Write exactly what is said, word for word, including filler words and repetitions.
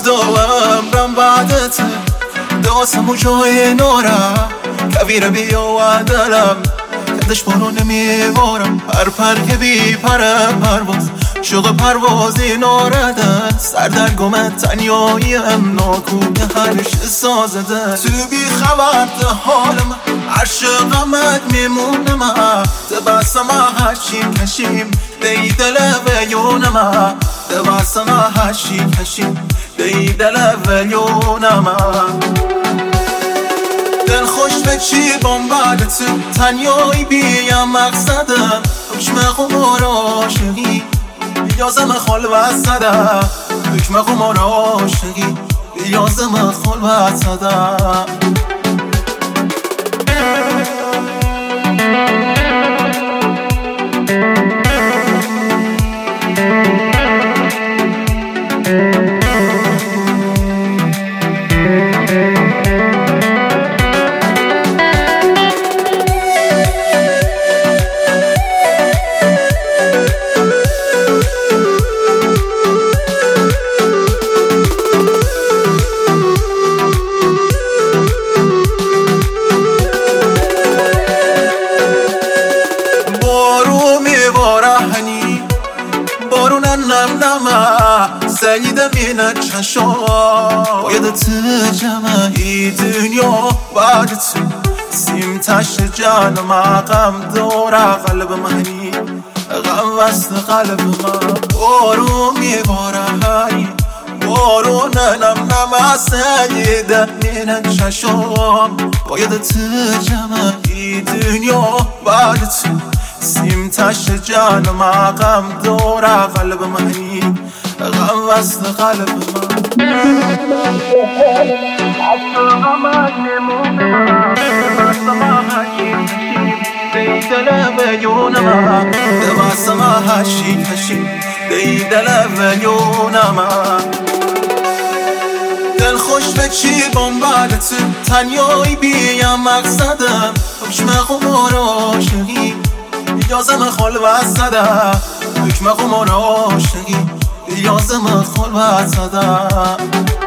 هفته عمرم بعدته داسم و جای نورم کویر بیا و دلم کدش برو نمیبارم هر پر که بی پر پرواز شوق پروازی نارده سردرگمت تنیاییم ناکوه هرش سازده تو بی خبر ده حالم عشقمت میمونم دبستم هرچی کشیم دی دل ویونم دبستم هرچی کشیم دی دل ویونم دل خوش به چی بامبرد تو تنیایی بیم مقصدم حکم خمار عاشقی بیازم خلوت زدم حکم خمار عاشقی بیازم خلوت زدم سیدم اینه چشم باید تجمعی دنیا بعد تو سیم تشت جانم غم دور قلب منی غم وسط قلب من بارو میباره هری بارو ننم نم سیدم اینه چشم باید تجمعی دنیا بعد تو سیم تشت جانم غم دور قلب منی غم وسط قلب من عشقمت نمونم دبستم هرچی کشیم دی دل ویونم دبستم هرچی کشیم دی دل ویونم دل خوش به چی بامبرد تو تنیایی بیم مقصدم حکم خمار عاشقی بیازم خلوت زدم حکم خمار عاشقی بیازم خلوت زدم